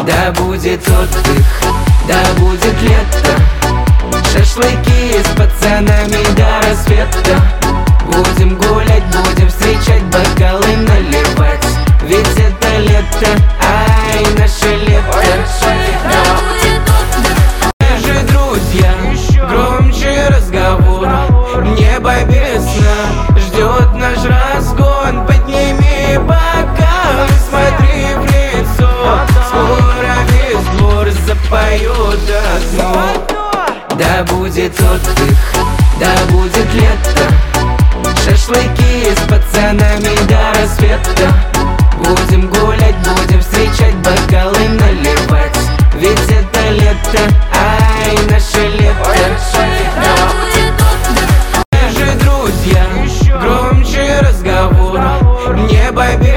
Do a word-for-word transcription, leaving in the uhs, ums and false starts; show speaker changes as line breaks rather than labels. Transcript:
Да будет отдых, да будет лето, шашлыки с пацанами до рассвета. Будем гулять, будем встречать, бокалы наливать, ведь это лето, ай, наше лето. Мы же друзья, громче разговор, небо без сна ждет наш разгон. Подними бокал, смотри в лицо, скоро весь двор запоет одно. Да будет отдых, да будет лето, шашлыки с пацанами до рассвета. Будем гулять, будем встречать, бокалы наливать, ведь это лето, ай, наше лето. Мы же друзья, громче разговор, небо без